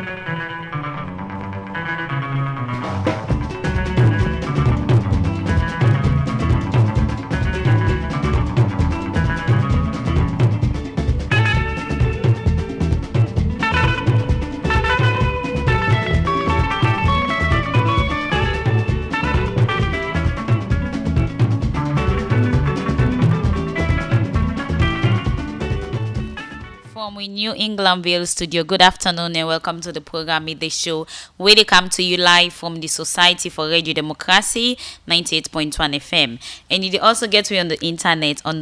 From we New Englandville studio, good afternoon and welcome to the program Midday Show, where they come to you live from the Society for Radio Democracy 98.1 FM. And you also get me on the internet on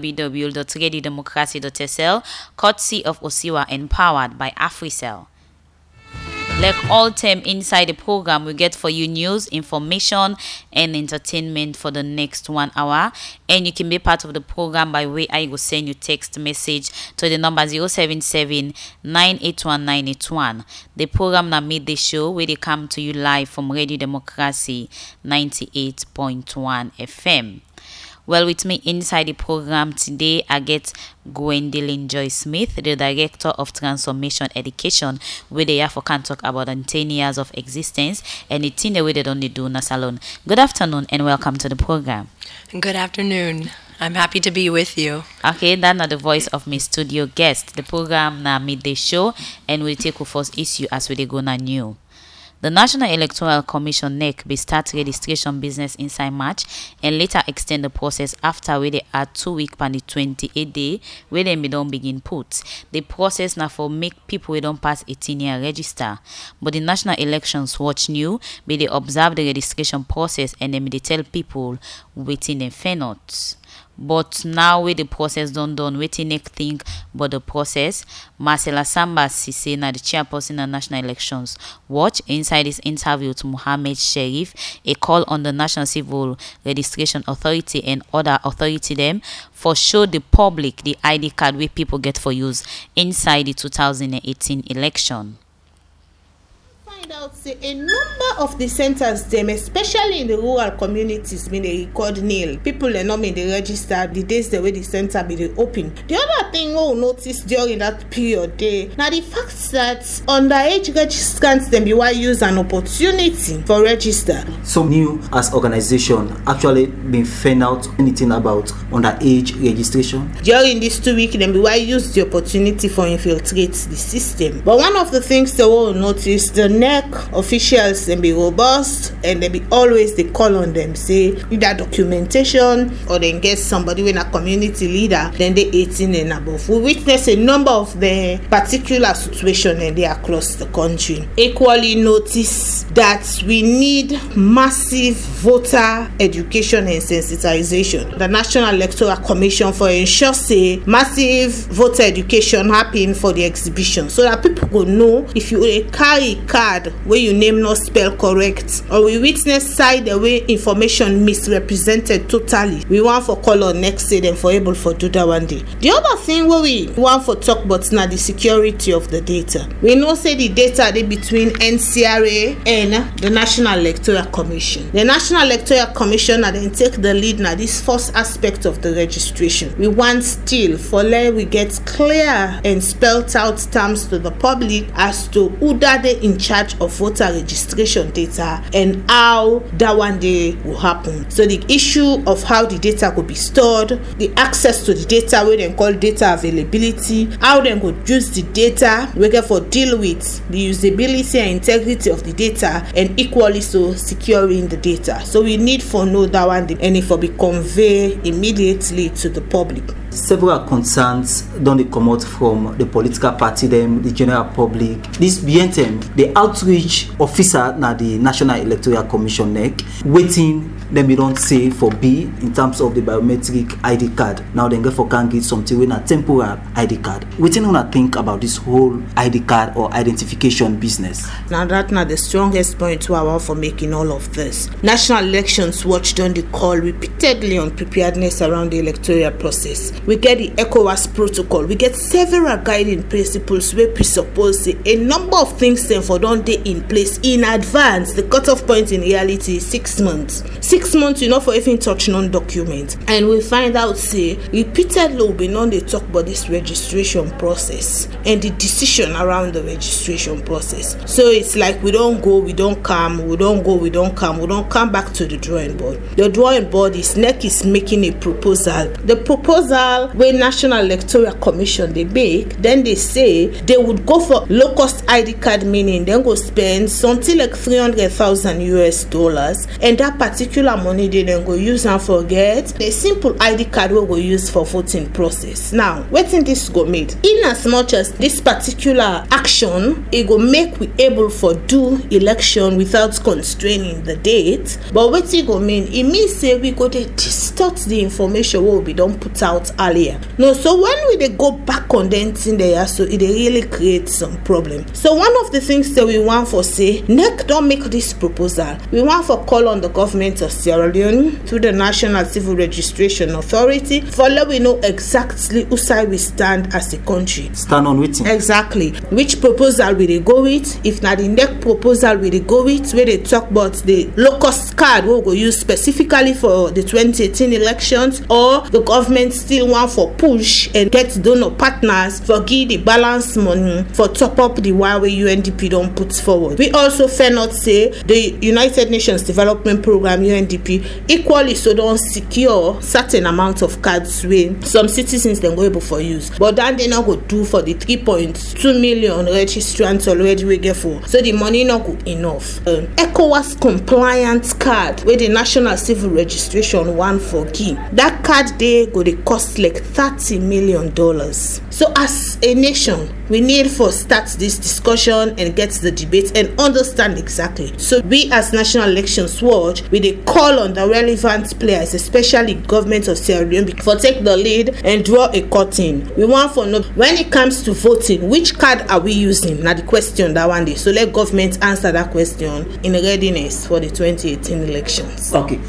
www.radiodemocracy.sl, courtesy of Osiwa and powered by AfriCell. Like all time inside the program, we get for you news, information, and entertainment for the next 1 hour. And you can be part of the program by way I will send you text message to the number 077 981 981. The program na Midday Show, where they come to you live from Radio Democracy 98.1 FM. Well, with me inside the program today, I get Gwendolyn Joy Smith, the Director of Transformation Education, where they have can talk about 10 years of existence and the thing that they don't do in a salon. Good afternoon and welcome to the program. Good afternoon. I'm happy to be with you. Okay, that's not the voice of my studio guest. The program na Midday Show and we'll take our first issue as we go na new. The National Electoral Commission (NEC) will start registration business inside March and later extend the process after where they add 2 weeks and the 28 day where they don't begin put. The process now for make people who don't pass 18-year register. But the National Elections Watch new will they observe the registration process and then they tell people waiting and fair not. But now with the process done, waiting next think but the process. Marcela Samba Sise, na the chairperson of the National Elections Watch, inside this interview to Mohammed Sherif, a call on the National Civil Registration Authority and other authority them for show the public the ID card where people get for use inside the 2018 election. Find out say a number of the centers them, especially in the rural communities, mean they record nil. People are not mean they register the days the way the center be they open. The other thing we will notice during that period day now the fact that underage registrants them be why use an opportunity for register. Some new as organization actually been found out anything about underage registration. During these 2 weeks them be why use the opportunity for infiltrate the system. But one of the things they will notice the NEC officials them be robust and they be always they call on them say either documentation or then get somebody when a community leader then they 18 and above. We witness a number of the particular situation and they across the country. Equally notice that we need massive voter education and sensitization. The National Electoral Commission for ensure say massive voter education happen for the exhibition so that people will know if you carry card where your name not spell correct or we witness side the way information misrepresented totally. We want for call on next day then for able for do that one day. The other thing where we want for talk about now the security of the data. We know say the data they between NCRA and the National Electoral Commission. The National Electoral Commission then take the lead now this first aspect of the registration. We want still for let we get clear and spelled out terms to the public as to who that they in charge of voter registration data and how that one day will happen. So the issue of how the data could be stored, the access to the data, where they call data availability, how they could use the data, we get for deal with the usability and integrity of the data, and equally so securing the data. So we need for know that one day and it will be conveyed immediately to the public. Several concerns don't come out from the political party, them, the general public. This BNTM, the outreach officer na the National Electoral Commission NEC, waiting them you don't say for B in terms of the biometric ID card. Now they for can get something with a temporary ID card. Waiting on to think about this whole ID card or identification business. Now that's not the strongest point to our for making all of this. National Elections Watch done the call repeatedly on preparedness around the electoral process. we get the ECOWAS protocol, we get several guiding principles wey presuppose say a number of things dem for don dey in place in advance. The cutoff point in reality is 6 months. 6 months you no for even touch non-document, and we find out say repeatedly we no dey talk about this registration process and the decision around the registration process. So it's like we don't go, we don't come, we don't go, we don't come, we don't come back to the drawing board. The drawing board is NEC is making a proposal. The proposal wey National Electoral Commission they make, then they say they would go for low-cost ID card, meaning then go spend something like $300,000, and that particular money they then go use and forget a simple ID card we go use for voting process. Now, wetin this go made? In as much as this particular action, it go make we able for do election without constraining the date, but wetin go mean? It means say we go dey distort the information wey we don put out earlier. No, so when we dey go back on them thing there, so it dey really create some problem. So one of the things that we want for say NEC don make this proposal, we want for call on the government of Sierra Leone through the National Civil Registration Authority for let we know exactly who side we stand as a country. Stand on with Exactly. Which proposal we dey go with? If na the NEC proposal we dey go with, where they talk about the low-cost card we go use specifically for the 2018 elections, or the government still want for push and get donor partners for give the balance money for top up the one wey UNDP don't put forward. We also fair not say the United Nations Development Program UNDP equally so don't secure certain amount of cards wey some citizens then go able for use, but then they not go do for the 3.2 million registrants already we get for, so the money not go enough. ECOWAS compliance card where the National Civil Registration one for give, that card they go they cost like $30 million. So as a nation, we need for start this discussion and get the debate and understand exactly. So we as National Elections Watch, we dey call on the relevant players, especially government of Sierra Leone, for take the lead and draw a curtain. We want for know when it comes to voting, which card are we using? Now the question that one day. So let government answer that question in readiness for the 2018 elections. Okay,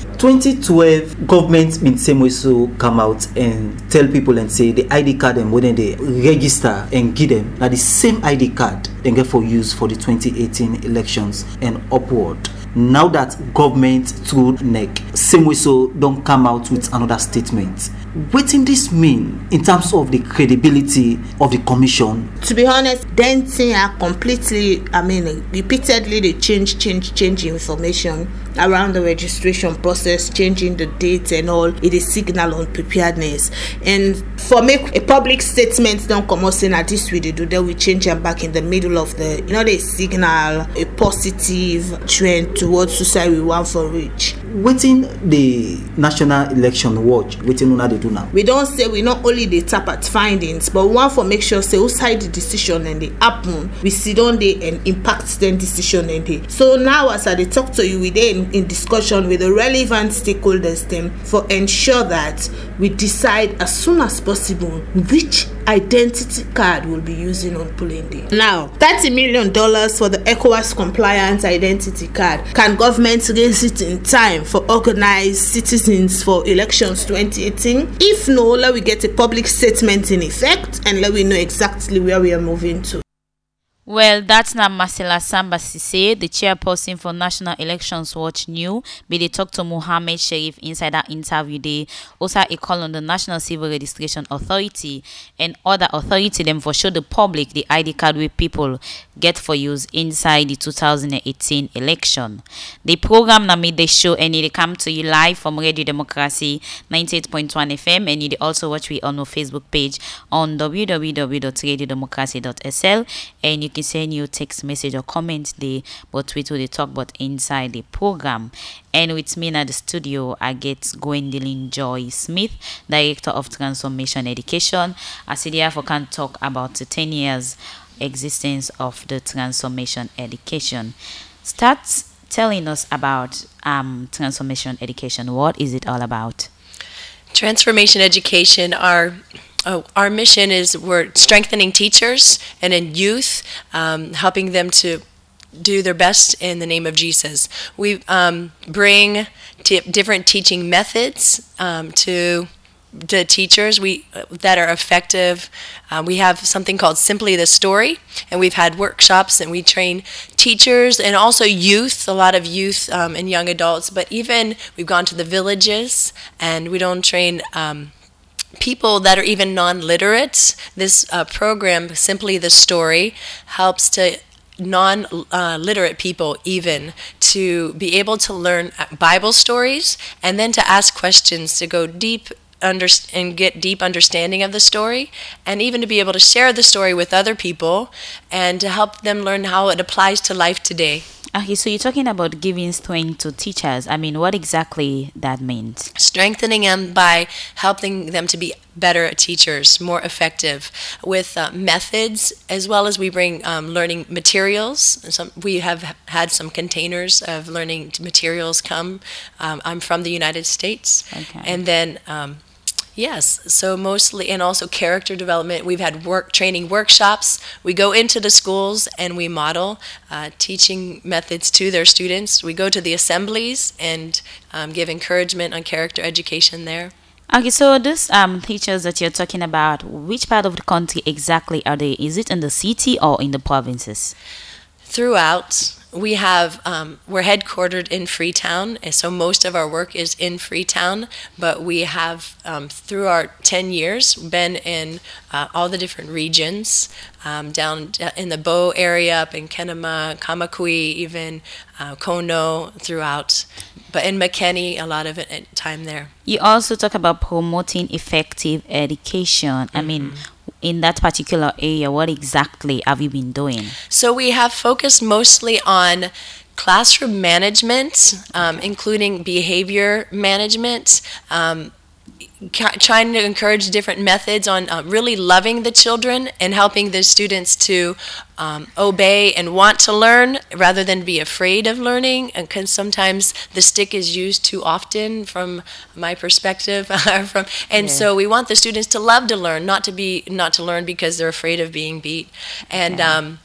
2012 government been same way so come out and tell people and say the ID card and when they register and give them now the same ID card they get for use for the 2018 elections and upward. Now that government through NEC same way so don't come out with another statement, what in this mean in terms of the credibility of the commission? To be honest, then thing are completely, repeatedly they change information around the registration process, changing the dates and all. It is signal on preparedness. And for make a public statement don't come out saying that this way they do, then we change them back in the middle of the, they signal a positive trend towards society we want for reach. Waiting the National Election Watch, waiting on how they do now. We don't say we not only they tap at findings, but we want for make sure say who side the decision and they happen, we sit on they and impact them decision and they. So now as I talk to you, we then in discussion with the relevant stakeholders them for ensure that we decide as soon as possible which identity card will be using on polling day. Now, $30 million for the ECOWAS compliance identity card. Can government raise it in time for organized citizens for elections 2018? If no, let we get a public statement in effect and let we know exactly where we are moving to. Well, that's now Marcella Samba Sise, the chairperson for National Elections Watch New. Be they talk to Mohammed Sharif inside that interview. They also a call on the National Civil Registration Authority and other authority them for show the public the ID card with people get for use inside the 2018 election. The program na made the show and it come to you live from Radio Democracy 98.1 FM, and you also watch we on our Facebook page on www.radiodemocracy.sl, and you can send you text message or comment there, but we will talk about inside the program. And with me at the studio, I get Gwendolyn Joy Smith, Director of Transformation Education. As therefore can talk about the 10 years existence of the Transformation Education. Start telling us about Transformation Education. What is it all about? Transformation Education, our mission is we're strengthening teachers and in youth, helping them to do their best in the name of Jesus. We bring different teaching methods to the teachers that are effective. We have something called Simply the Story, and we've had workshops, and we train teachers and also youth, a lot of youth and young adults, but even we've gone to the villages, and we don't train people that are even non-literate. This program, Simply the Story, helps to non-literate people even to be able to learn Bible stories and then to ask questions, to go deep and get deep understanding of the story, and even to be able to share the story with other people and to help them learn how it applies to life today. Okay, so you're talking about giving strength to teachers. I mean, what exactly that means? Strengthening them by helping them to be better teachers, more effective with methods, as well as we bring learning materials. We have had some containers of learning materials come. I'm from the United States. Okay. And then yes, so mostly, and also character development. We've had training workshops. We go into the schools and we model teaching methods to their students. We go to the assemblies and give encouragement on character education there. Okay, so these teachers that you're talking about, which part of the country exactly are they? Is it in the city or in the provinces? Throughout. We have, we're headquartered in Freetown, and so most of our work is in Freetown, but we have, through our 10 years, been in all the different regions, down in the Bow area, up in Kenema, Kamakui, even Kono, throughout, but in McKinney, a lot of it, time there. You also talk about promoting effective education. I mean, in that particular area, what exactly have you been doing? So we have focused mostly on classroom management, including behavior management, trying to encourage different methods on really loving the children and helping the students to obey and want to learn rather than be afraid of learning, because sometimes the stick is used too often from my perspective. So we want the students to love to learn, not to learn because they're afraid of being beat. And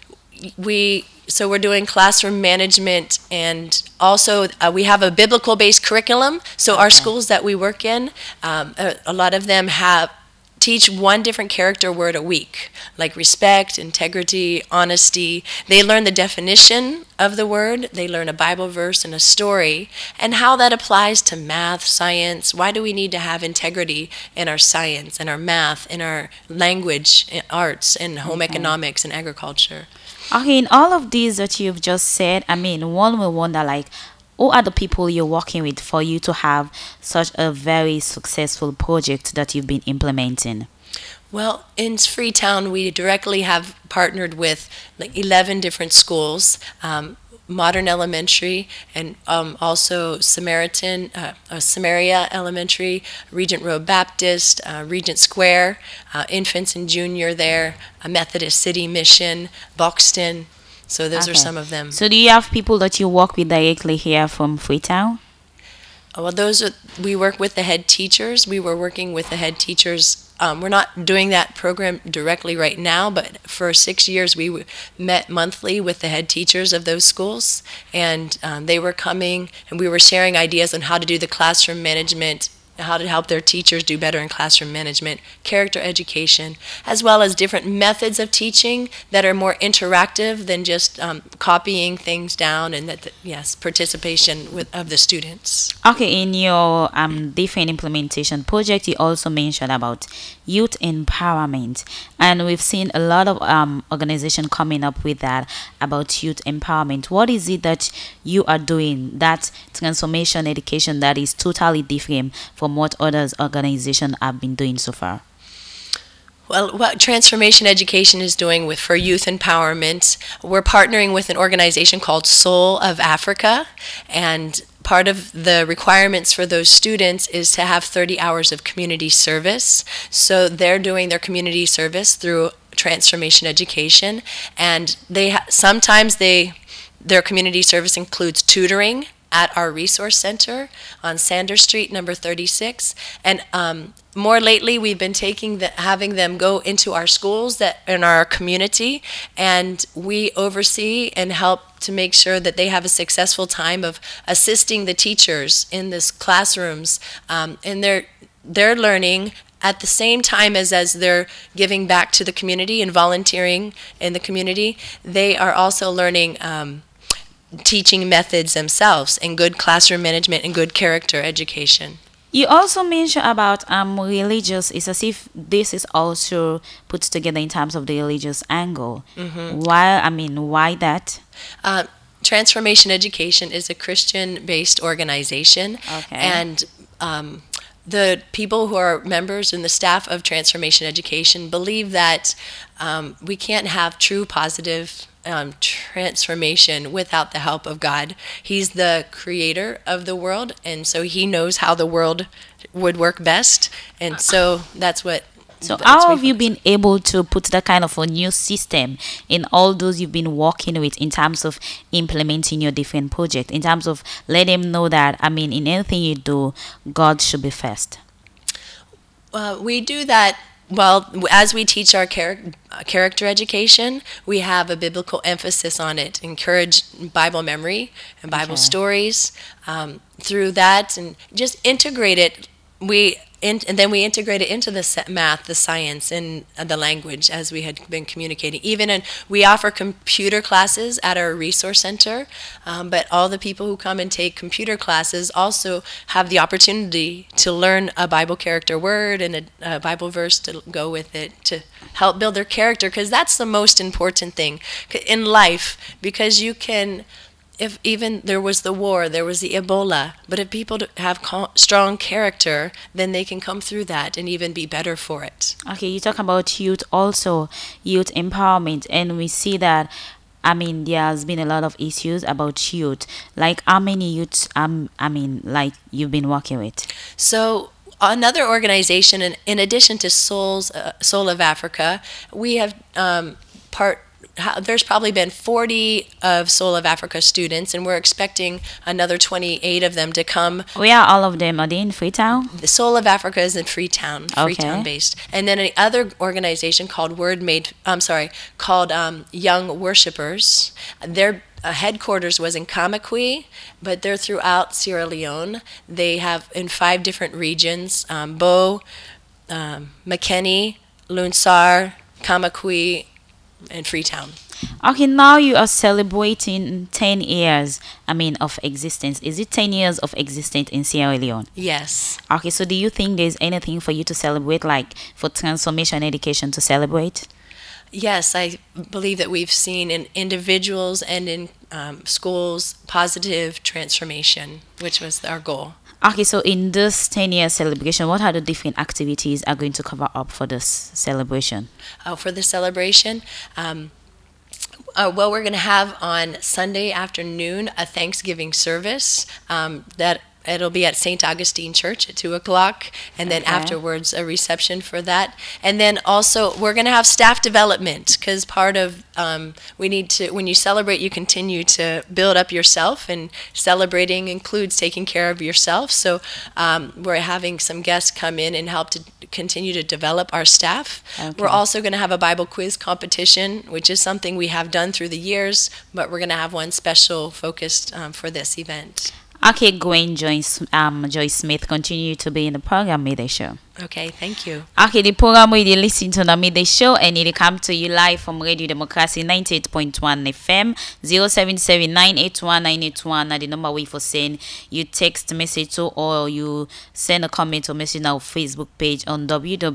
so we're doing classroom management, and also we have a biblical-based curriculum. So our schools that we work in, a lot of them teach one different character word a week, like respect, integrity, honesty. They learn the definition of the word. They learn a Bible verse and a story, and how that applies to math, science. Why do we need to have integrity in our science, and our math, in our language, in arts, and home economics and agriculture? Okay, in all of these that you've just said, I mean, one will wonder, like, who are the people you're working with for you to have such a very successful project that you've been implementing? Well, in Freetown, we directly have partnered with like 11 different schools, Modern Elementary, and also Samaria Elementary, Regent Road Baptist, Regent Square, Infants and Junior there, Methodist City Mission, Buxton. So those are some of them. So do you have people that you work with directly here from Freetown? Well, we work with the head teachers. We were working with the head teachers. We're not doing that program directly right now, but for 6 years we met monthly with the head teachers of those schools, and they were coming and we were sharing ideas on how to do the classroom management, how to help their teachers do better in classroom management, character education, as well as different methods of teaching that are more interactive than just copying things down, and participation of the students. Okay, in your different implementation project, you also mentioned about youth empowerment, and we've seen a lot of organizations coming up with that about youth empowerment. What is it that you are doing, that transformation education that is totally different from what others organizations have been doing so far? Well, what Transformation Education is doing for youth empowerment, we're partnering with an organization called Soul of Africa, and part of the requirements for those students is to have 30 hours of community service. So they're doing their community service through Transformation Education, and sometimes their community service includes tutoring at our resource center on Sanders Street, number 36. And more lately, we've been having them go into our schools that in our community, and we oversee and help to make sure that they have a successful time of assisting the teachers in these classrooms. And they're learning at the same time as they're giving back to the community and volunteering in the community. They are also learning teaching methods themselves and good classroom management and good character education. You also mentioned about religious. It's as if this is also put together in terms of the religious angle. Mm-hmm. Why that? Transformation Education is a Christian-based organization, Okay. and the people who are members and the staff of Transformation Education believe that we can't have true positive transformation without the help of God. He's the creator of the world, and so he knows how the world would work best, and so that's what. So how have you been able to put that kind of a new system in all those you've been working with in terms of implementing your different projects, in terms of let them know that, in anything you do, God should be first? We do that. Well, as we teach our character education, we have a biblical emphasis on it, encourage Bible memory and Bible stories through that, and just integrate it. And then we integrate it into the math, the science, and the language as we had been communicating. We offer computer classes at our resource center, but all the people who come and take computer classes also have the opportunity to learn a Bible character word and a Bible verse to go with it to help build their character, because that's the most important thing in life, because you can... If even there was the war, there was the Ebola, but if people have strong character, then they can come through that and even be better for it. Okay, you talk about youth also, youth empowerment, and we see that, there has been a lot of issues about youth. Like, how many youths, you've been working with? So, another organization, in addition to Soul of Africa, we have there's probably been 40 of Soul of Africa students, and we're expecting another 28 of them to come. Where are all of them? Are they in Freetown? The Soul of Africa is in Freetown, Okay. based. And then another organization called Young Worshippers. Their headquarters was in Kamakwi, but they're throughout Sierra Leone. They have in 5 different regions: Bo, Makeni, Lunsar, Kamakwi, and Freetown. Okay, now you are celebrating 10 years, of existence. Is it 10 years of existence in Sierra Leone? Yes. Okay, so do you think there's anything for you to celebrate, like for Transformation Education to celebrate? Yes, I believe that we've seen in individuals and in schools positive transformation, which was our goal. Okay, so in this 10-year celebration, what are the different activities are going to cover up for this celebration? For the celebration, we're going to have on Sunday afternoon a Thanksgiving service that it'll be at St. Augustine Church at 2:00, and then afterwards a reception for that. And then also we're going to have staff development, because part of we need to, when you celebrate, you continue to build up yourself, and celebrating includes taking care of yourself. So we're having some guests come in and help to continue to develop our staff. Okay. We're also going to have a Bible quiz competition, which is something we have done through the years, but we're going to have one special focused for this event. Okay, Gwen Joyce Smith, continue to be in the program Midday Show. Okay, thank you. Okay, the program where you listen to the Midday Show, and it come to you live from Radio Democracy 98.1 FM, 077-981-981. Now the number we for saying you text message to, or you send a comment or message on our Facebook page on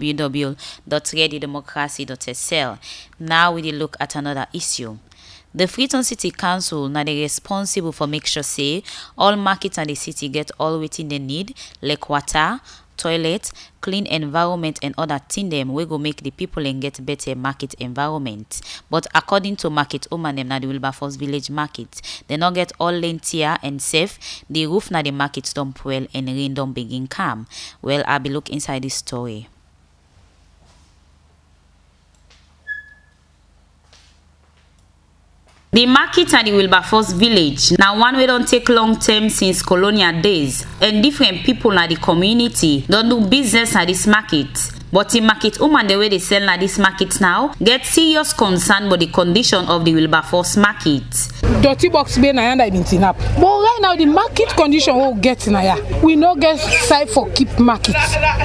www.radiodemocracy.sl. Now we look at another issue. The Freetown City Council now they responsible for make sure say all markets in the city get all within they need, like water, toilet, clean environment, and other thing them we go make the people and get better market environment. But according to market woman them na the Wilberforce Village Market, they not get all lentier and safe. The roof na the market don't well and rain don't begin calm. Well, I'll be look inside this story. The market at the Wilberforce Village now one way don't take long term since colonial days, and different people in the community don't do business at this market. But in market woman the way they sell na this market now get serious concern about the condition of the Wilberforce market. Dirty box be na yanda in up. But right now the market condition we get na ya. We no get side for keep market.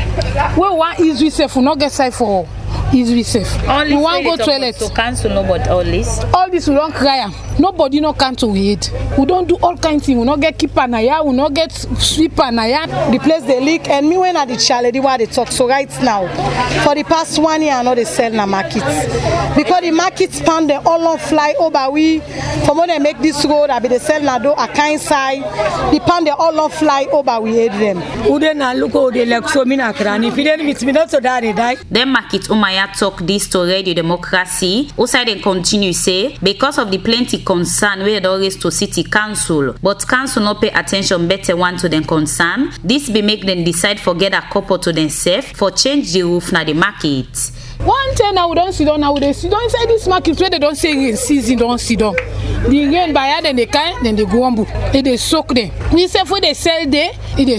We want easy safe, we no get side for easy safe. We want go toilet. So cancel no but all this. All this we don't cry am. Nobody no cancel it. We don't do all kinds of things. We no get keeper na ya, we no get sweeper na ya. The place they leak and me when at the charity where they talk. So right now, for the past 1 year I know they sell na market. Because the market span they all on fly over we. For when they make this road, I be they sell na do a kind side. The pan they all on fly over we hate them. Ude na look how they like so mina krani. If you didn't meet me not so that they die. Then market Umaya talk this to Radio Democracy. Also they continue say because of the plenty concern we had always to city council, but council not pay attention better one to them concern. This be make them decide forget a couple to themselves for change the roof na the market. One thing now we don't sit down now they sit down inside this market where they don't say rain season don't sit down. The rain by then they can then they go on they soak them. We say for they sell there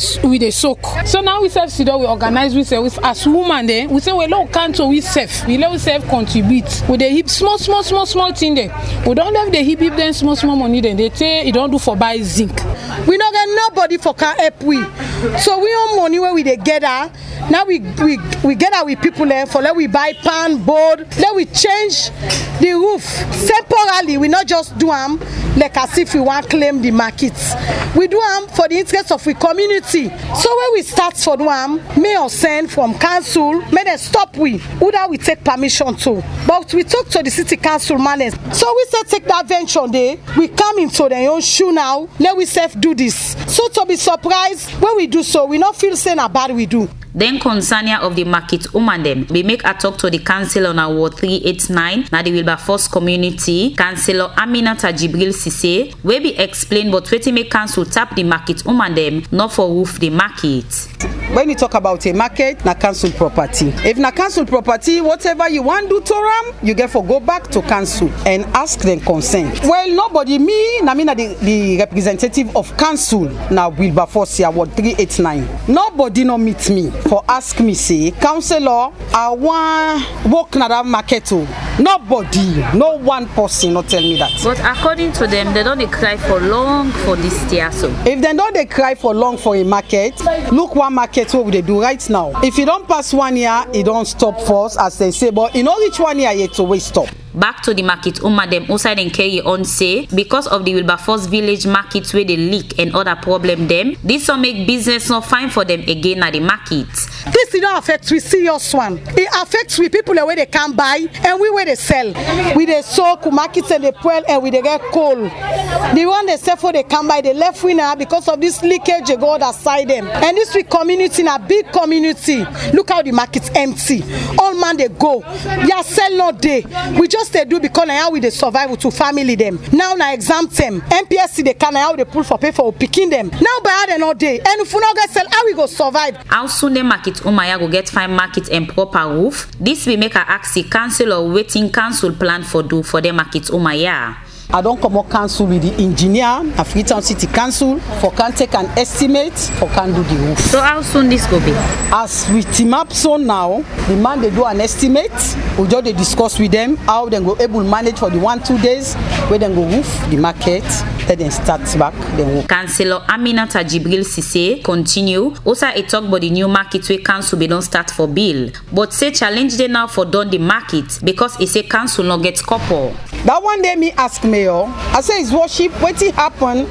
we soak. So now we self sit down we organize we say as woman there we say we low council we self contribute with the hip small thing there. We don't have the hip them small money then they say you don't do for buy zinc. We not get nobody for can help we. So we own money where we they gather. Now we gather with people there for let we buy pan board. Let we change the roof temporarily. We not just do them like as if we want claim the markets. We do them for the interest of the community. So when we start for them, may or send from council, may they stop we. Either we take permission to. But we talk to the city council managers. So we say take that venture there. We come into their own shoe now. Let we self do this. So to be surprised when we do so, we not feel saying about we do. Then concernia of the market woman them, we make a talk to the councillor on Ward 389, na the Wilberforce community, Councillor Aminata Jibril Sise, where we explain but waiting make council tap the market woman them, not for roof the market. When you talk about a market, na council property. If na council property, whatever you want do to them, you get for go back to council and ask them consent. Well, nobody, me na the representative of council na Wilberforce here, Ward 389. Nobody no meet me for ask me say, councillor, I want work na that market too. Nobody, no one person not tell me that. But according to them, they don't cry for long for this year so. If they don't cry for long for a market, look one market what they do right now. If you don't pass 1 year, it don't stop first as they say, but in only 1 year yet to wait stop. Back to the market woman them outside and carry on say because of the Wilberforce village markets where they leak and other problem them, this will make business not fine for them again at the market. This don't affect we serious one. It affects we people where they can buy and we where they sell. We they soak markets and they pull and we they get coal. The one they sell for they can buy they left winner because of this leakage they go other side them. And this we community in a big community. Look how the market's empty. All man they go. They sell no day. We just they do because now we they survive to family them. Now na exam them. MPSC they can how they pull for pay for picking them. Now by the no day. And if we not get sell, how we go survive? How soon the market Umaya go get fine market and proper roof? This will make a ask the council or waiting council plan for do for the market Umaya. I don't come up council with the engineer, a Freetown City Council, for can take an estimate, for can do the roof. So how soon this go be? As we team up so now, the man they do an estimate, we just they discuss with them how they go able manage for the 1-2 days, where they go roof the market, then start back the work. Councillor Aminata Jibril Sise continue. Also a talk about the new market where council be don't start for bill, but say challenge they now for done the market because it say council not get couple. That one day me ask mayor, I say it's worship, what it happen,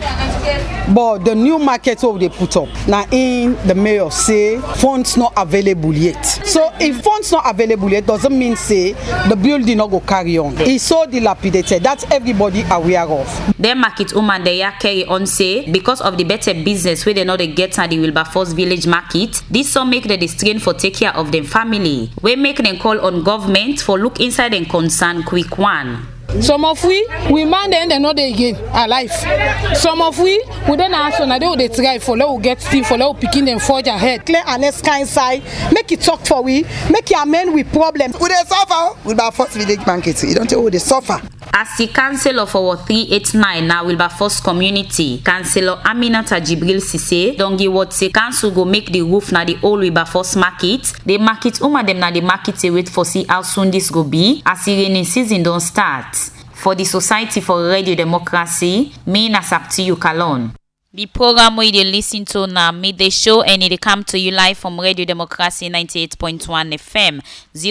but the new market what they put up. Now in the mayor say funds not available yet. So if funds not available yet doesn't mean say the building not go carry on. It's so dilapidated. That's everybody aware of. Their market woman they carry on say because of the better business where they know they get at the Wilberforce village market, this so make the strain for take care of them family. We make them call on government for look inside and concern quick one. Some of we man then they know they again alive. Some of we then answer now they try for let we get steam for let we picking them forge ahead. Clear and kind side, make it talk for we, make your men with problems. We they suffer with our first village market. You don't tell who they suffer. As the councillor for 389 now Wilberforce community, Councillor Aminata Jibril Sise don give what say council go make the roof na the old Wilberforce market. The market dem na the market they wait for see how soon this go be as the rainy season don't start. For the Society for Radio Democracy, me na Saptiyu Kalon. The program where you listen to now midday show and it come to you live from Radio Democracy 98.1 FM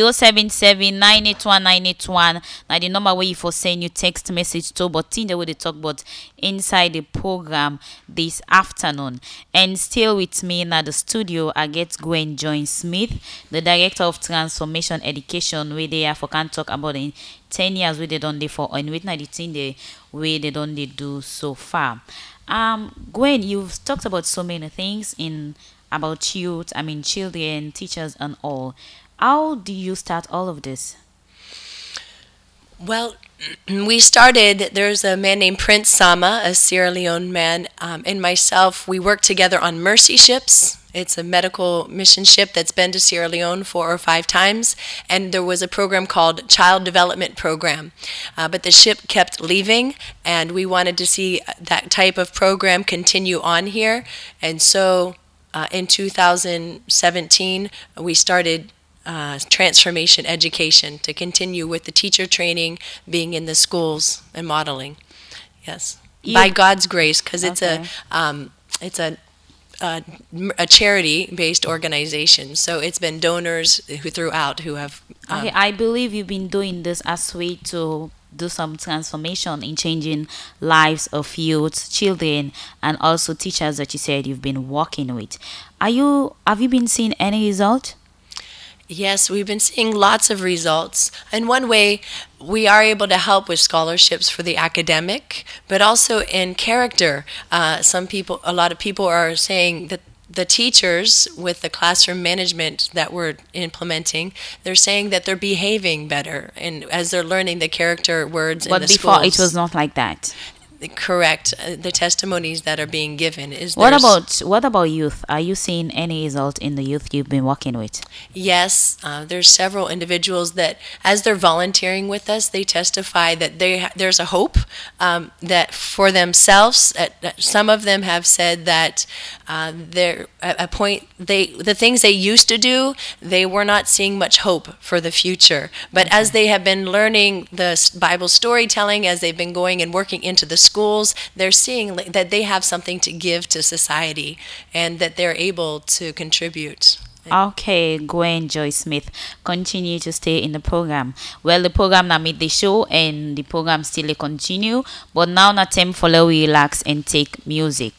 077-981-981. Now the number where you for send you text message to, but thing that we talk about inside the program this afternoon. And still with me in the studio, I get Gwen Joy Smith, the Director of Transformation Education, where they are for can talk about in 10 years where they done they for and with the thing they where they done they do so far. Gwen, you've talked about so many things about youth, children, teachers and all. How do you start all of this? Well, we started, there's a man named Prince Sama, a Sierra Leone man, and myself, we worked together on Mercy Ships. It's a medical mission ship that's been to Sierra Leone 4 or 5 times, and there was a program called Child Development Program, but the ship kept leaving, and we wanted to see that type of program continue on here, and so in 2017 we started transformation education to continue with the teacher training, being in the schools and modeling. Yes, by God's grace, because it's a charity-based organization, so it's been donors throughout who have. Okay, I believe you've been doing this as a way to do some transformation in changing lives of youth, children, and also teachers that you said you've been working with. Have you been seeing any result? Yes, we've been seeing lots of results. In one way, we are able to help with scholarships for the academic, but also in character. A lot of people are saying that the teachers with the classroom management that we're implementing, they're saying that they're behaving better and as they're learning the character words in the schools. But before it was not like that. Correct. The testimonies that are being given is. What about youth? Are you seeing any result in the youth you've been working with? Yes, there's several individuals that, as they're volunteering with us, they testify that there's a hope that for themselves. Some of them have said that they're at a point the things they used to do, they were not seeing much hope for the future. But as they have been learning the Bible storytelling, as they've been going and working into the schools, they're seeing that they have something to give to society and that they're able to contribute. Okay, Gwen Joy Smith, continue to stay in the program. Well, the program now made the show and the program still continue, but now na time for we relax and take music.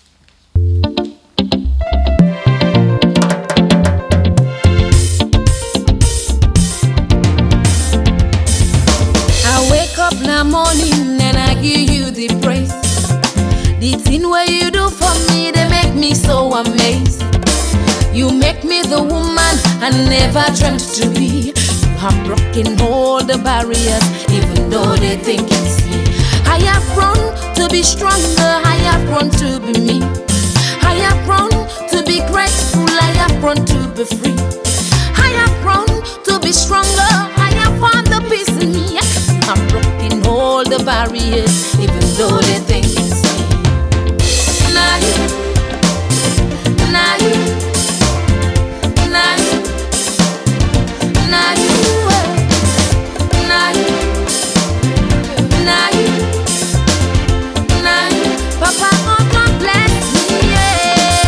I wake up in the morning and I give you the praise. The thing where you do for me, they make me so amazed. You make me the woman I never dreamt to be. You have broken all the barriers, even though they think it's me. I have grown to be stronger, I have grown to be me. I have grown to be grateful, I have grown to be free. I have grown to be stronger, I have found the peace in me. I'm broken all the barriers, even though they think it's me. Now you, now you, now you, now you, now you, now you, now you, Papa, God bless me, yeah.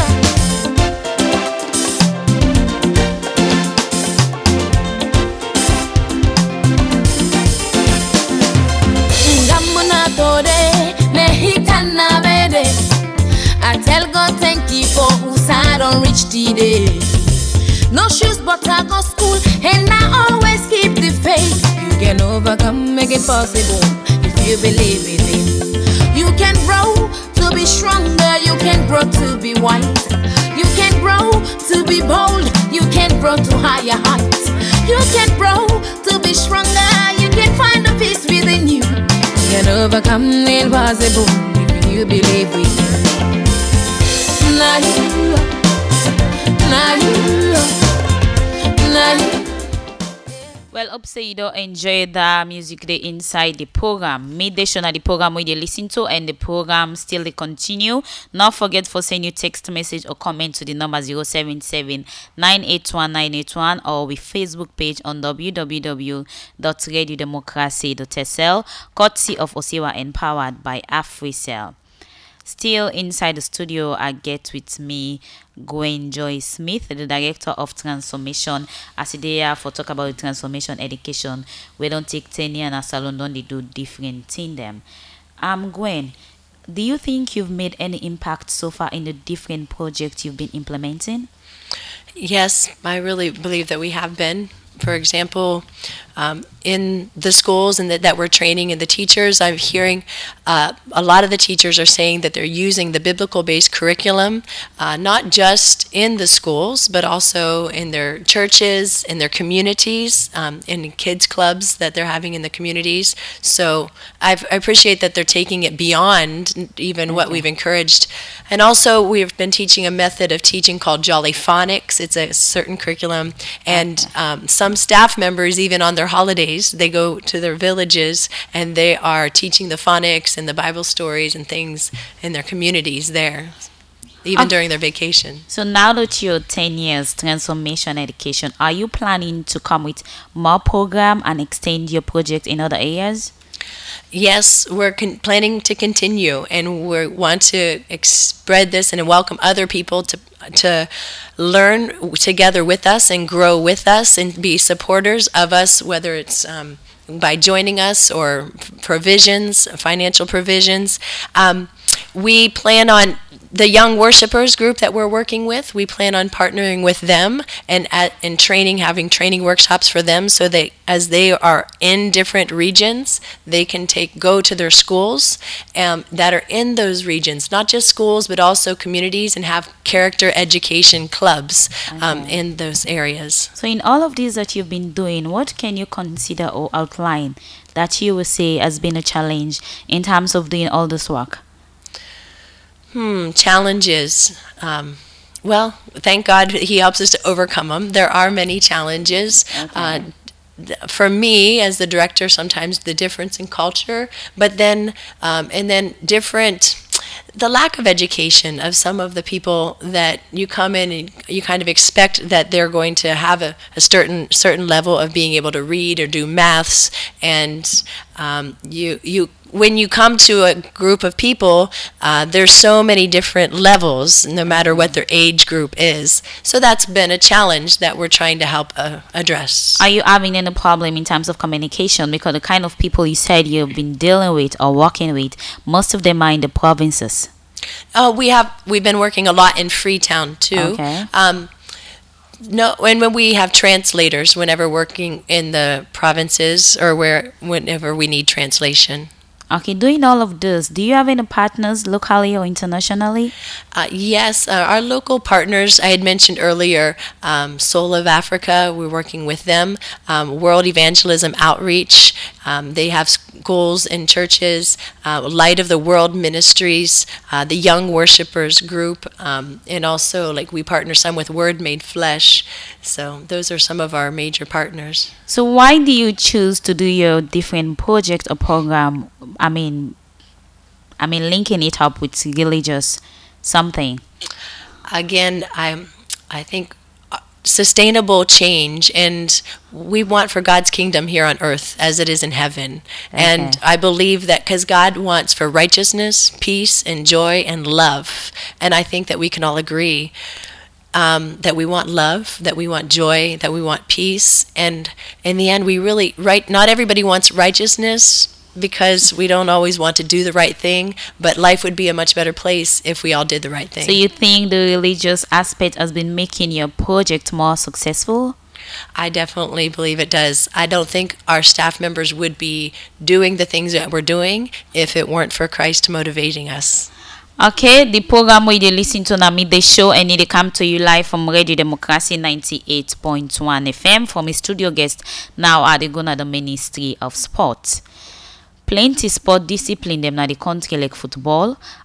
Ngamuna tore, mehikana bede. I tell God thank you for whose I don't reach today. No shoes but I go school and I always keep the faith. You can overcome, make it possible if you believe in it. You can grow to be stronger, you can grow to be wise. You can grow to be bold, you can grow to higher heights. You can grow to be stronger, you can find a peace within you. You can overcome the impossible if you believe in it. Now you, now you, now you. Well, hope say you don't enjoy the music they inside the program. Midday show na the program where you listen to, and the program still they continue. Not forget for send you text message or comment to the number 077 981 981 or with Facebook page on www.radiodemocracy.sl, courtesy of Osiwa and powered by AfriCell. Still inside the studio, I get with me Gwen Joy Smith, the director of transformation. As they for talk about transformation education, we don't take 10 years in a salon, don't they do different thing them. Gwen, do you think you've made any impact so far in the different projects you've been implementing? Yes, I really believe that we have been. For example, in the schools and that we're training and the teachers, I'm hearing a lot of the teachers are saying that they're using the biblical-based curriculum, not just in the schools, but also in their churches, in their communities, in kids clubs that they're having in the communities. So I appreciate that they're taking it beyond even what we've encouraged. And also we've been teaching a method of teaching called Jolly Phonics. It's a certain curriculum, and some staff members, even on their holidays, they go to their villages and they are teaching the phonics and the Bible stories and things in their communities there, even during their vacation. So now that you're 10 years transformation education, are you planning to come with more program and extend your project in other areas? Yes, we're planning to continue, and we want to spread this and welcome other people to learn together with us and grow with us and be supporters of us, whether it's by joining us or provisions, financial provisions. We plan on the young worshipers group that we're working with. We plan on partnering with them and training, having training workshops for them, so that as they are in different regions, they can go to their schools that are in those regions, not just schools, but also communities, and have character education clubs in those areas. So in all of these that you've been doing, what can you consider or outline that you would say has been a challenge in terms of doing all this work? Challenges. Well, thank God He helps us to overcome them. There are many challenges. For me, as the director, sometimes the difference in culture, but then, and then the lack of education of some of the people that you come in and you kind of expect that they're going to have a certain level of being able to read or do maths, and when you come to a group of people, there's so many different levels, no matter what their age group is. So that's been a challenge that we're trying to help address. Are you having any problem in terms of communication? Because the kind of people you said you've been dealing with or working with, most of them are in the provinces. We've been working a lot in Freetown too. Okay. No, and when we have translators, whenever working in the provinces or whenever we need translation. Okay, doing all of this, do you have any partners locally or internationally? Yes, our local partners, I had mentioned earlier, Soul of Africa, we're working with them. World Evangelism Outreach, they have schools and churches. Light of the World Ministries, the Young Worshipers Group, and also we partner some with Word Made Flesh. So those are some of our major partners. So why do you choose to do your different project or program? I mean, linking it up with religious something. Again, I think sustainable change, and we want for God's kingdom here on earth as it is in heaven. Okay. And I believe that because God wants for righteousness, peace, and joy, and love. And I think that we can all agree that we want love, that we want joy, that we want peace. And in the end, not everybody wants righteousness, because we don't always want to do the right thing, but life would be a much better place if we all did the right thing. So you think the religious aspect has been making your project more successful? I definitely believe it does. I don't think our staff members would be doing the things that we're doing if it weren't for Christ motivating us. Okay, the program where you listen to now midday show, and it come to you live from Radio Democracy 98.1 FM from a studio guest now at the Ministry of Sport. Plenty sport discipline them na the country like football,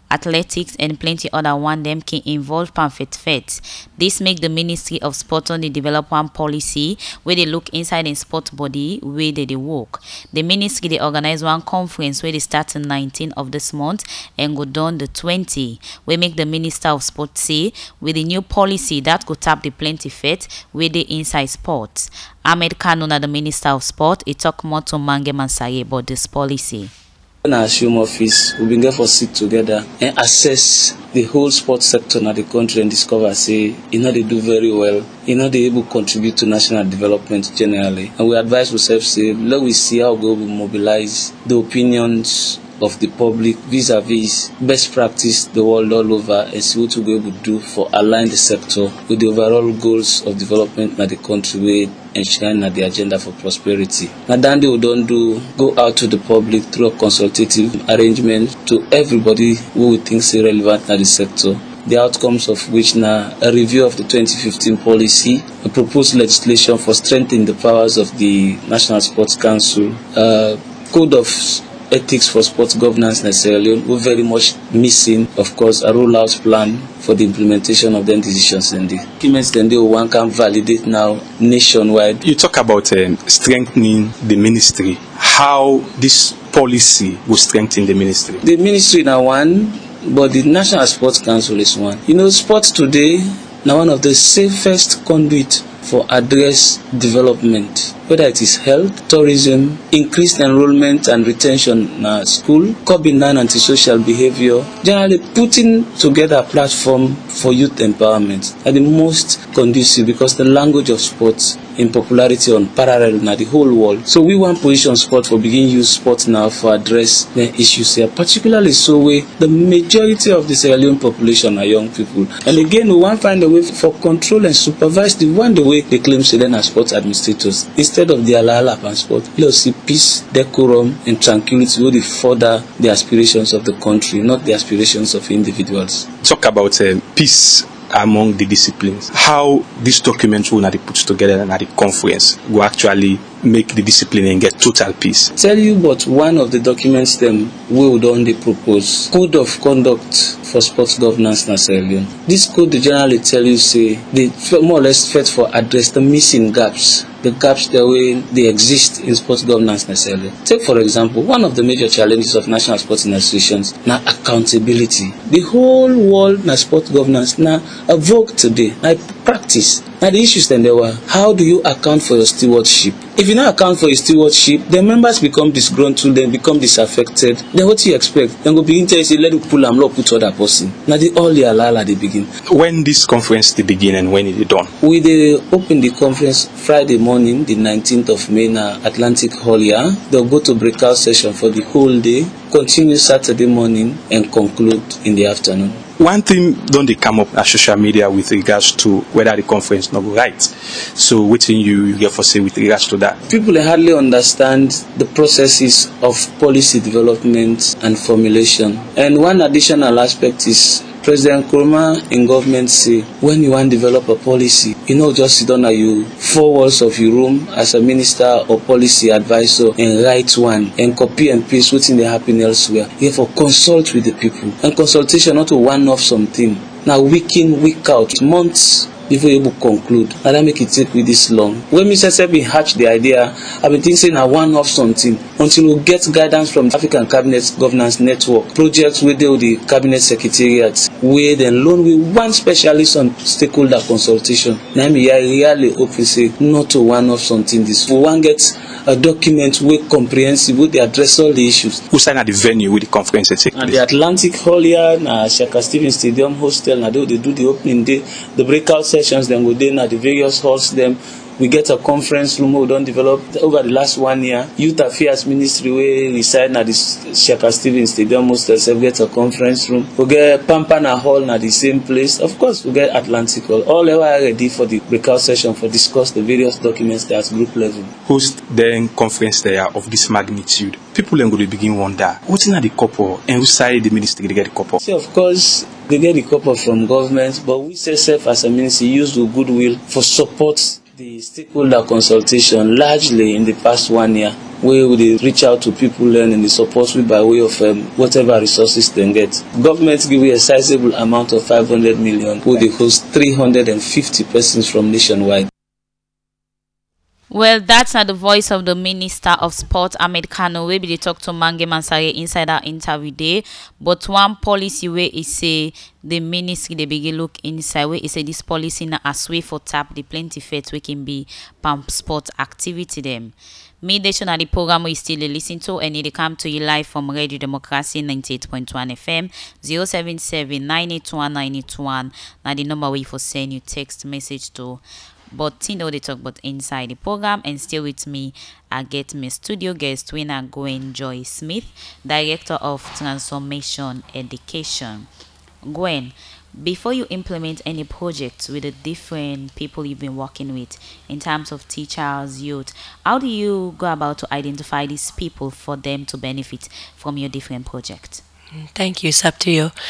athletics, and plenty other one them can involve pamphlet fet. This make the Ministry of Sport on the develop one policy where they look inside in sport body where they work. The ministry they organize one conference where they start on 19 of this month and go down the 20. We make the Minister of Sport say with the new policy that could tap the plenty fet where they inside sports. Ahmed Kanuna, the Minister of Sport, he talk more to Mange Mansari about this policy. When I assume office, we've been there for sit together and assess the whole sports sector in the country and discover, say, they do very well, they able to contribute to national development generally. And we advise ourselves, say, let we see how we will mobilize the opinions of the public vis-a-vis best practice the world all over and see what we'll be able to do for align the sector with the overall goals of development in the country where ensuring the agenda for prosperity. Now then they don't go out to the public through a consultative arrangement to everybody who we think is relevant in the sector. The outcomes of which now a review of the 2015 policy, a proposed legislation for strengthening the powers of the National Sports Council, code of ethics for sports governance in Sierra Leone. We're very much missing, of course, a rollout plan for the implementation of them decisions and the documents then one can validate now nationwide. You talk about strengthening the ministry. How this policy will strengthen the ministry? The ministry now one, but the National Sports Council is one. Sports today now one of the safest conduit for address development, whether it is health, tourism, increased enrollment and retention in school, curbing antisocial behavior, generally putting together a platform for youth empowerment are the most conducive because the language of sports in popularity on parallel in the whole world. So we want position sport for begin use sport now for address the issues here, particularly so where the majority of the Sierra Leone population are young people. And again, we want to find a way for control and supervise the way they claim to them as sports administrators. Instead of the alala and sport, let's see peace, decorum, and tranquility will further the aspirations of the country, not the aspirations of individuals. Talk about peace among the disciplines. How this document will not be put together at the conference will actually make the discipline and get total peace. Tell you but one of the documents them we would only propose. Code of conduct for sports governance in Sierra Leone. This code generally tell you say they more or less fit for address the missing gaps. The gaps the way they exist in sports governance in Sierra Leone. Take for example, one of the major challenges of national sports institutions now accountability. The whole world na sports governance now a vogue today, now practice. Now the issues then there were, how do you account for your stewardship? If you don't account for your stewardship, the members become disgruntled, then become disaffected. Then what do you expect? Then go begin to say, let you pull them, let put other person. Now all the alala they begin. When this conference they begin and when is it done? We open the conference Friday morning, the 19th of May na Atlantic Hall here. They'll go to breakout session for the whole day, continue Saturday morning and conclude in the afternoon. One thing don't they come up on social media with regards to whether the conference not right. So what thing you get for say with regards to that? People hardly understand the processes of policy development and formulation. And one additional aspect is President Nkrumah in government say when you want to develop a policy, just sit down at you 4 walls of your room as a minister or policy advisor and write one and copy and paste what's in the happen elsewhere. You have to consult with the people. And consultation not to one off something. Now week in, week out, months before you able to conclude. And that make it take me this long. When Mr. Sebi hatched the idea, I've been thinking I one off something until we get guidance from African Cabinet Governance Network, projects with the Cabinet Secretariat, where then loan with one specialist on stakeholder consultation. Now me really hope we say not to one off something this. We one get a document with comprehensive, with they address all the issues. Who signed at the venue with the conference take place? At the Atlantic Hall here, Shaka Stevens Stadium Hostel, now they do the opening day, the breakout sessions, then go there at the various halls. Then we get a conference room we don't develop over the last 1 year. Youth Affairs Ministry we reside at the Shaka Stevens Stadium Hostel. So we get a conference room. We get Pampana Hall at the same place. Of course, we get Atlantic Hall. All are ready for the breakout session for discuss the various documents at group level. Host then conference there of this magnitude. People are going to begin wonder what's in the couple and who side the ministry to get the couple. So of course they get the couple from government, but we say self as a ministry use the goodwill for support the stakeholder consultation largely in the past 1 year. where they reach out to people and they support we by way of whatever resources they get. Government give you a sizable amount of 500 million, where they host 350 persons from nationwide. Well, that's not the voice of the Minister of Sport, Ahmed Kano. We be talk to Mange Mansare inside our interview day. But one policy where he say the ministry they begin look inside where he say this policy na as way for tap the plenty faith we can be pump sport activity them. Midday na the program we still listen to and it come to you live from Radio Democracy 98.1 FM 077-981-981. Now the number we for send you text message to. But they talk about inside the program, and still with me, I get my studio guest, winner Gwen Joy Smith, Director of Transformation Education. Gwen, before you implement any project with the different people you've been working with in terms of teachers, youth, how do you go about to identify these people for them to benefit from your different projects? Thank you. It's up to you.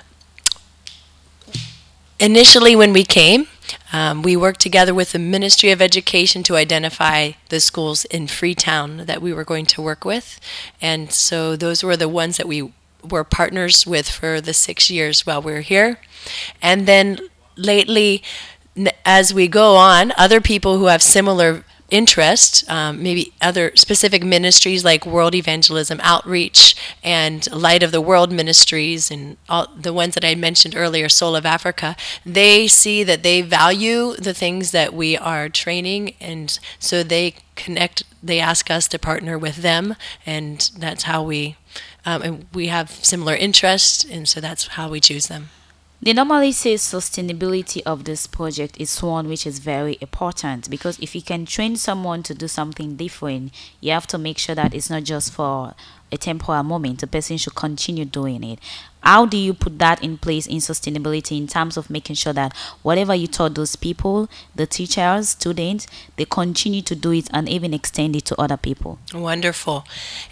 Initially, when we came, we worked together with the Ministry of Education to identify the schools in Freetown that we were going to work with. And so those were the ones that we were partners with for the 6 years while we were here. And then lately, as we go on, other people who have similar interest, maybe other specific ministries like World Evangelism Outreach and Light of the World Ministries and all the ones that I mentioned earlier, Soul of Africa, they see that they value the things that we are training, and so they connect, they ask us to partner with them, and that's how and we have similar interests, and so that's how we choose them. They normally say sustainability of this project is one which is very important, because if you can train someone to do something different, you have to make sure that it's not just for a temporal moment. The person should continue doing it. How do you put that in place in sustainability in terms of making sure that whatever you taught those people, the teachers, students, they continue to do it and even extend it to other people? Wonderful.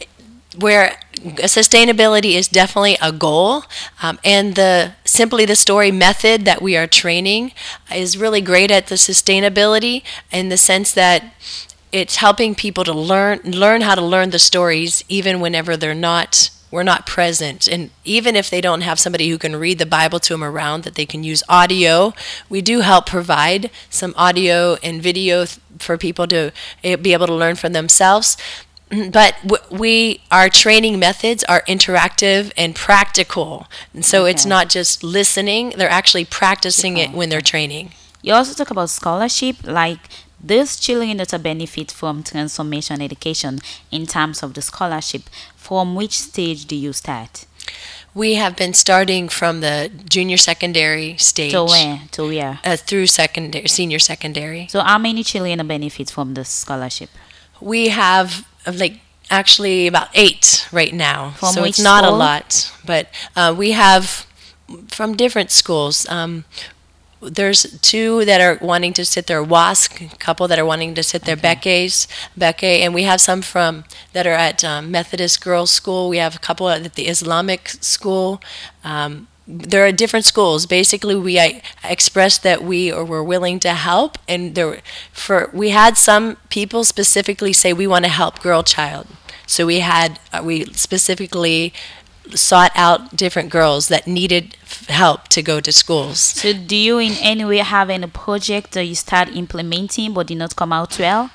Where sustainability is definitely a goal, and the story method that we are training is really great at the sustainability, in the sense that it's helping people to learn how to learn the stories even whenever we're not present, and even if they don't have somebody who can read the Bible to them around, that they can use audio. We do help provide some audio and video for people to be able to learn for themselves. But our training methods are interactive and practical. And so It's not just listening, they're actually practicing it when they're training. You also talk about scholarship, like these children that benefit from transformation education in terms of the scholarship. From which stage do you start? We have been starting from the junior secondary stage. To where? To where? Through senior secondary. So how many children benefit from the scholarship? We have actually about 8 right now. From so which it's not school? a lot, but we have from different schools. There's 2 that are wanting to sit there, WASC, a couple that are wanting to sit there, Bekke, and we have some that are at Methodist Girls School. We have a couple at the Islamic school. There are different schools. Basically, we expressed that we were willing to help, and we had some people specifically say we want to help girl child. So we specifically sought out different girls that needed help to go to schools. So do you in any way have any project that you start implementing but did not come out well?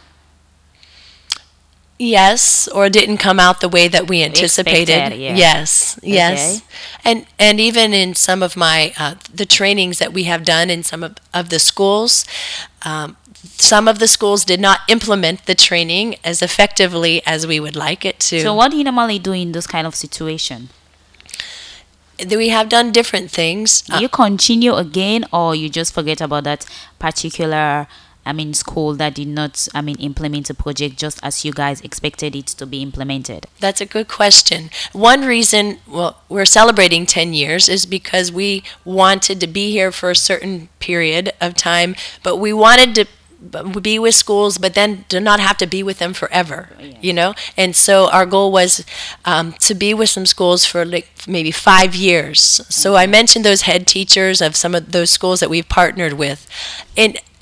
Yes, or didn't come out the way that we anticipated. Yeah. Yes. Okay. And even in some of my the trainings that we have done in some of the schools, some of the schools did not implement the training as effectively as we would like it to. So what do you normally do in this kind of situation? We have done different things. Do you continue again, or you just forget about that particular school that did not, implement a project just as you guys expected it to be implemented? That's a good question. One reason, we're celebrating 10 years is because we wanted to be here for a certain period of time, but we wanted to be with schools, but then to not have to be with them forever, And so our goal was to be with some schools for maybe 5 years. So I mentioned those head teachers of some of those schools that we've partnered with. And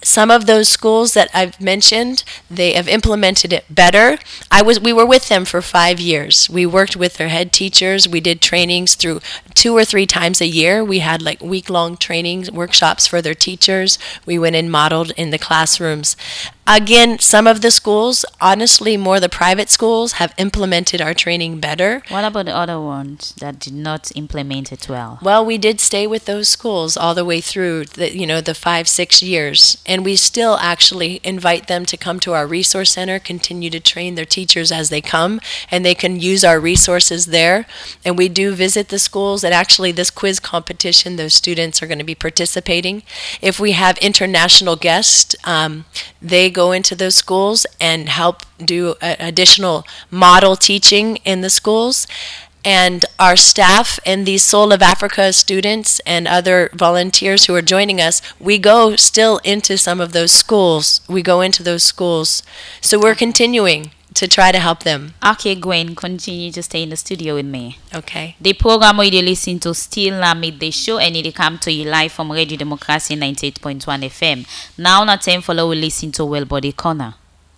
Some of those schools that I've mentioned, they have implemented it better. We were with them for 5 years. We worked with their head teachers. We did trainings through 2 or 3 times a year. We had like week-long trainings, workshops for their teachers. We went and modeled in the classrooms. Again, some of the schools, honestly, more the private schools, have implemented our training better. What about the other ones that did not implement it well? Well, we did stay with those schools all the way through the 5-6 years. And we still actually invite them to come to our resource center, continue to train their teachers as they come, and they can use our resources there. And we do visit the schools, and actually this quiz competition, those students are going to be participating. If we have international guests, they go into those schools and help do additional model teaching in the schools. And our staff and these Soul of Africa students and other volunteers who are joining us, we go still into some of those schools. We go into those schools. So we're continuing to try to help them. Okay, Gwen, continue to stay in the studio with me. Okay. The program where you listen to still na midday show, and it come to you live from Radio Democracy 98.1 FM. Now na time for we listen to Well Body Corner.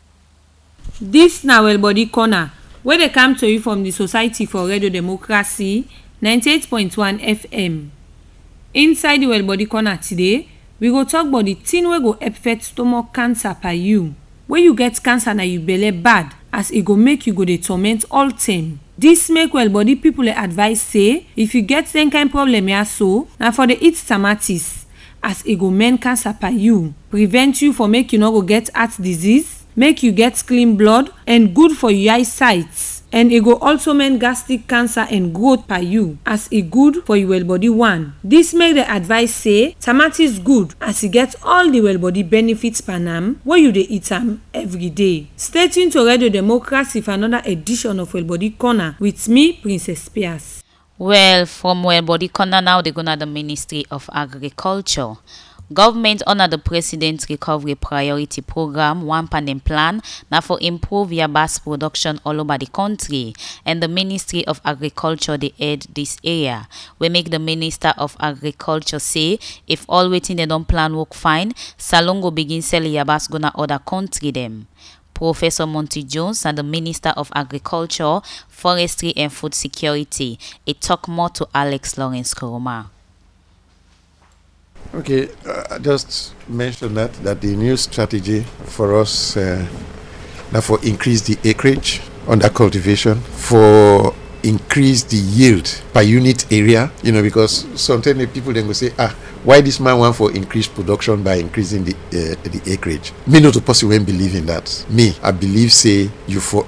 This na Well Body Corner, where they come to you from the Society for Radio Democracy 98.1 FM. Inside the Well Body Corner today, we go talk about the thing wey go affect stomach cancer per you. When you get cancer na you belle bad, as it go make you go dey torment all time. This make Well Body people advise say, if you get some kind problem here so, na for the eat tomatoes, as it go mend cancer per you, prevent you from make you no go get heart disease, make you get clean blood, and good for your eyesight. And it go also mend gastric cancer and growth per you, as it good for your Well Body one. This make the advice say, tomatoes good, as it get all the Well Body benefits per nam, where you dey eat them every day. Stay tuned to Radio Democracy for another edition of Well Body Corner with me, Princess Pias. Well, from Well Body Corner now, they go to the Ministry of Agriculture. Government under the President's Recovery Priority Program, one pandemic plan, now for improve yabas production all over the country, and the Ministry of Agriculture they head this area. We make the Minister of Agriculture say, if all waiting they don't plan work fine, Salongo begin sell yabas gonna other country them. Professor Monty Jones and the Minister of Agriculture, Forestry and Food Security. It talk more to Alex Lawrence Koroma. Okay, I just mentioned that the new strategy for us now for increase the acreage under cultivation, for increase the yield per unit area, because sometimes people then go say, why this man want for increased production by increasing the acreage? Me not possibly believe in that. Me, I believe say you for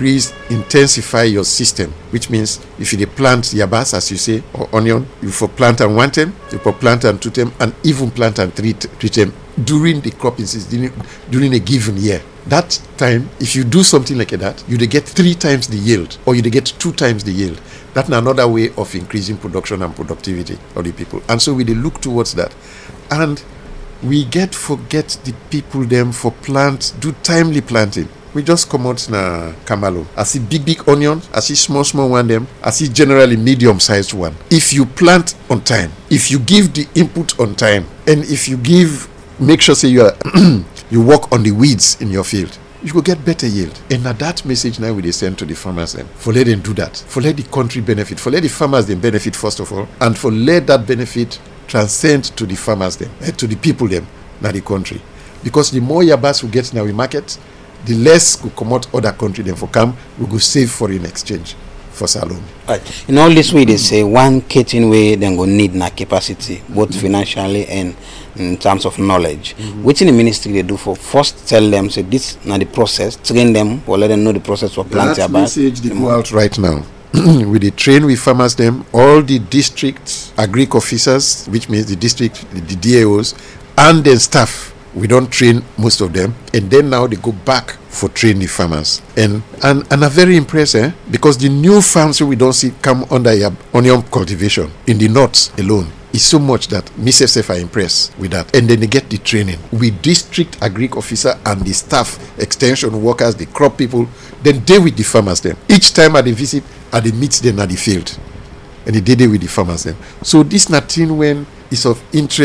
intensify your system, which means if you plant yabas, as you say, or onion, you for plant and 1 time, you for plant and 2 time, and even plant and 3 time during the cropping season, during a given year. That time, if you do something like that, you get 3 times the yield, or you get 2 times the yield. That's another way of increasing production and productivity of the people. And so we look towards that. And we forget the people them for do timely planting. We just come out na Kamalo. I see big onion, I see small one them, I see generally medium-sized one. If you plant on time, if you give the input on time, and if you make sure say you work on the weeds in your field, you will get better yield. And now that message now we send to the farmers then, for let them do that, for let the country benefit, for let the farmers then benefit first of all, and for let that benefit transcend to the farmers then, to the people them, now the country. Because the more yabas we get now in market, the less we come out other country then for come, we go save foreign exchange for Salome. Right. In all this way, they say one kitchen way then go need na capacity, both financially and in terms of knowledge. Which in the ministry they do for first tell them, say this now the process, train them or let them know the process for planting. That message they go out right now. We they train with farmers them, all the district agric officers, which means the district, the DAOs, and then staff. We don't train most of them, and then now they go back for training the farmers. And I'm very impressed, because the new farms we don't see come under onion cultivation in the north alone is so much that myself are impressed with that. And then they get the training with district agric officer and the staff, extension workers, the crop people. Then they with the farmers then. Each time they visit, they meet them at the field, and they with the farmers then. So this nothing when it's of interest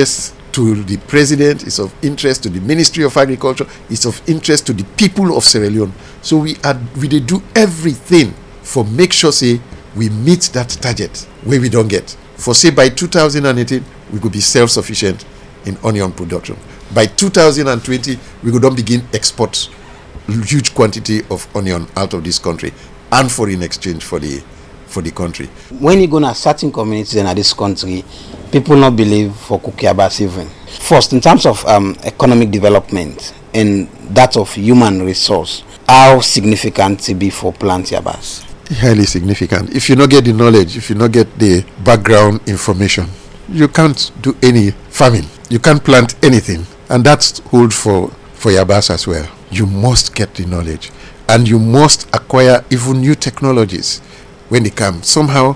to the president, it's of interest to the Ministry of Agriculture, it's of interest to the people of Sierra Leone. So we dey do everything for make sure say we meet that target where we don't get. For say by 2018, we could be self-sufficient in onion production. By 2020, we could don't begin export huge quantity of onion out of this country and foreign exchange for the country. When you go to certain communities in this country, people not believe for Kukiabas even. First, in terms of economic development and that of human resource, how significant it be for plant yabas? Highly significant. If you not get the knowledge, if you not get the background information, you can't do any farming. You can't plant anything. And that's hold for yabas as well. You must get the knowledge. And you must acquire even new technologies when they come. Somehow,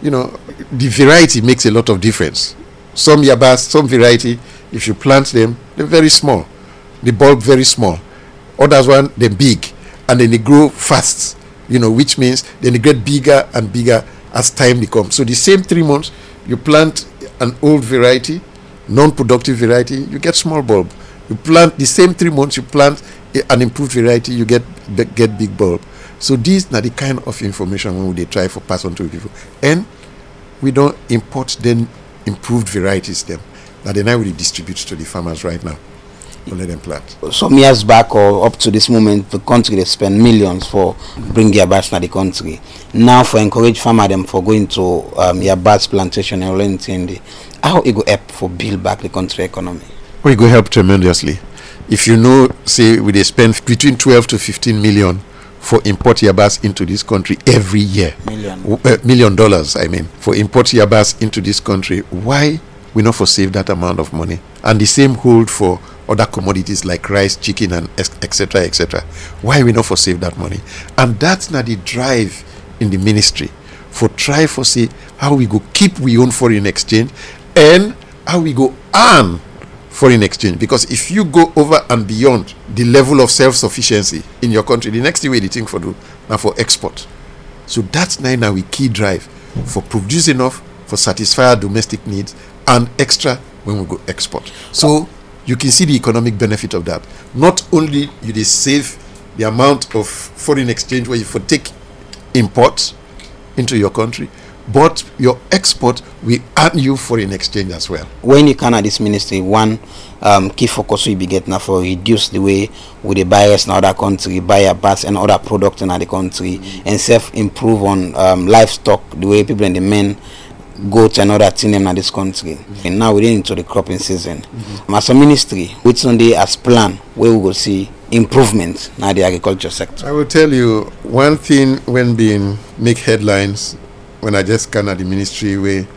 the variety makes a lot of difference. Some yabas, some variety, if you plant them, they're very small. The bulb very small. Others one, they're big. And then they grow fast, which means then they get bigger and bigger as time becomes. So the same 3 months, you plant an old variety, non-productive variety, you get small bulb. You plant the same 3 months, you plant an improved variety, you get big bulb. So these are the kind of information when they try to pass on to people. And we don't import then improved varieties them that they now really distribute to the farmers right now. We'll let them plant. Some years back or up to this moment, the country they spend millions for bring yabas to the country. Now for encourage farmer them for going to yabas plantation and anything, how it go help for build back the country economy? Well, it go help tremendously. If you know, say we they spend between 12 to 15 million for import yabas into this country every year. $1 million, I mean, for import yabas into this country. Why we not for save that amount of money? And the same hold for other commodities like rice, chicken, and etc., etc. Why we not for save that money? And that's not the drive in the ministry for try for say how we go keep we own foreign exchange and how we go earn foreign exchange. Because if you go over and beyond the level of self-sufficiency in your country, the next thing we think for do now for export. So that's now we key drive for produce enough for satisfy our domestic needs and extra when we go export. So you can see the economic benefit of that. Not only you they save the amount of foreign exchange where you for take imports into your country, but your export will earn you foreign exchange as well. When you come at this ministry, one key focus will be getting now for reduce the way we they buy us in other country, buy a bus and other products in other country, and self-improve on livestock, the way people and the men go to another thing in this country. And now we're into the cropping season. As a ministry, which Sunday as plan where we will see improvement in the agriculture sector? I will tell you one thing when being make headlines when I just come at the ministry where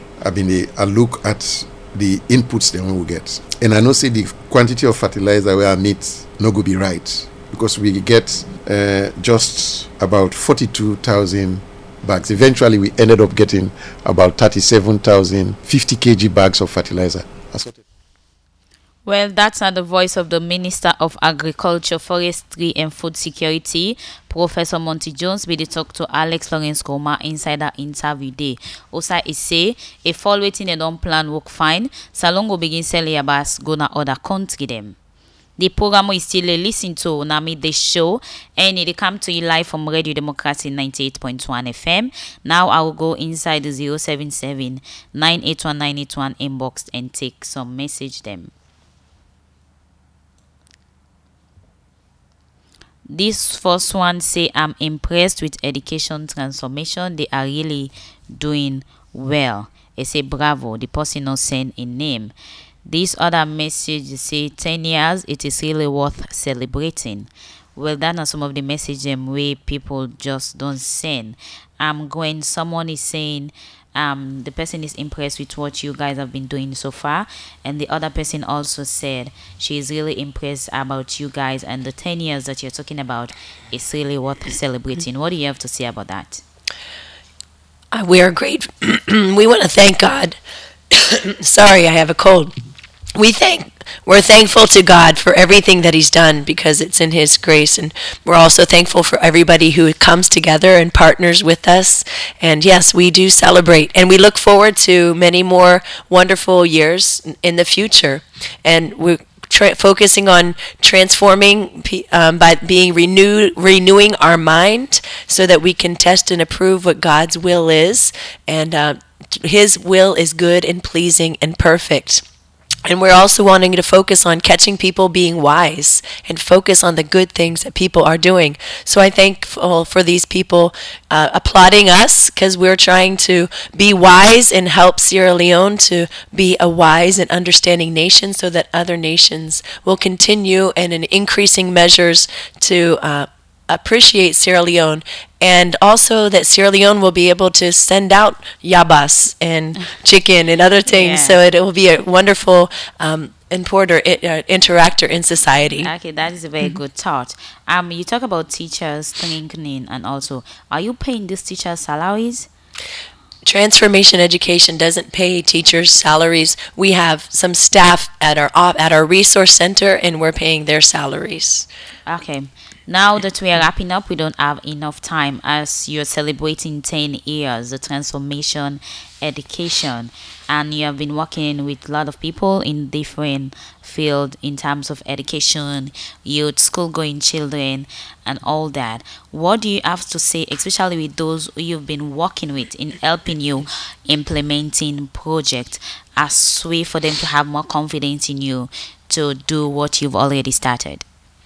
I look at the inputs that we will get. And I know say the quantity of fertilizer where I meet no go be right. Because we get just about 42,000 bags. Eventually we ended up getting about 37,000 50 kg bags of fertilizer. Well, that's not the voice of the Minister of Agriculture, Forestry and Food Security, Professor Monty Jones, be the talk to Alex Lawrence Koma inside that interview day. Also, he say, a fall waiting and don't plan work fine, Salon go begin sell yabas go na other country them. The program is still listen to na midday show and it come to you live from Radio Democracy 98.1 FM. Now I will go inside the 077 981 981 inbox and take some message them. This first one say, I'm impressed with education transformation. They are really doing well. They say bravo. The person not send a name. This other message say 10 years, it is really worth celebrating. Well, that are some of the messages where people just don't send. Someone is saying the person is impressed with what you guys have been doing so far, and the other person also said she is really impressed about you guys, and the 10 years that you're talking about is really worth celebrating. What do you have to say about that? We are grateful. We want to thank God. Sorry, I have a cold. We thank we're thankful to God for everything that He's done because it's in His grace. And we're also thankful for everybody who comes together and partners with us. And yes, we do celebrate. And we look forward to many more wonderful years in the future. And we're focusing on transforming by being renewing our mind so that we can test and approve what God's will is. And His will is good and pleasing and perfect. And we're also wanting to focus on catching people being wise and focus on the good things that people are doing. So I'm thankful for these people applauding us because we're trying to be wise and help Sierra Leone to be a wise and understanding nation so that other nations will continue and in increasing measures to appreciate Sierra Leone, and also that Sierra Leone will be able to send out yabas and chicken and other things, so it will be a wonderful interactor in society. Okay, that is a very good thought. You talk about teachers strengthening, and also, are you paying these teachers salaries? Transformation Education doesn't pay teachers salaries. We have some staff at our resource center, and we're paying their salaries. Okay. Now that we are wrapping up, we don't have enough time as you're celebrating 10 years of Transformation Education, and you have been working with a lot of people in different fields in terms of education, youth, school-going children, and all that. What do you have to say, especially with those who you've been working with in helping you implementing projects as way for them to have more confidence in you to do what you've already started?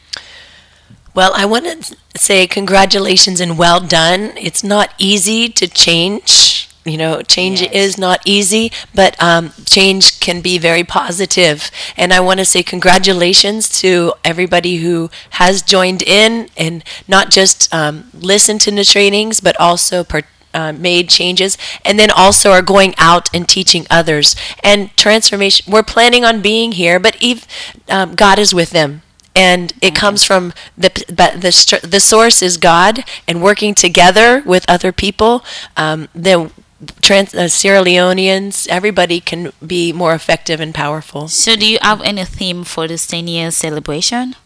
Well, I want to say congratulations and well done. It's not easy to change. Change is not easy, but change can be very positive. And I want to say congratulations to everybody who has joined in and not just listened to the trainings, but also made changes, and then also are going out and teaching others. And transformation, we're planning on being here, but God is with them. And it comes from the source is God, and working together with other people, then Sierra Leoneans, everybody can be more effective and powerful. So do you have any theme for this 10 years celebration?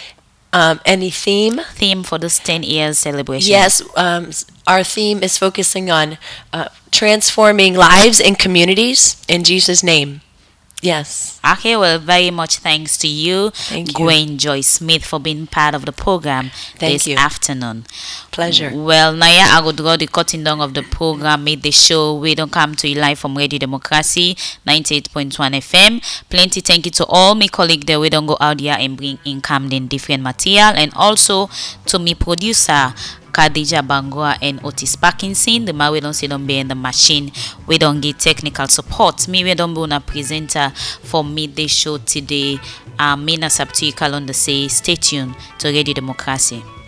Any theme? Theme for this 10 years celebration? Yes, our theme is focusing on transforming lives and communities in Jesus' name. Yes. Okay, well, very much thanks to you, Gwen Joy Smith, for being part of the program this afternoon. Pleasure. Well, Naya, I would draw the cutting down of the program, made the show. We don't come to you live from Radio Democracy, 98.1 FM. Plenty thank you to all my colleagues there. We don't go out there and bring in Camden different material, and also to me producer, Khadija Bangua and Otis Parkinson. The man we don't see them be in the machine. We don't get technical support. Me we don't be a presenter for midday show today. Mina Sabti Kalonda say stay tuned to Radio Democracy.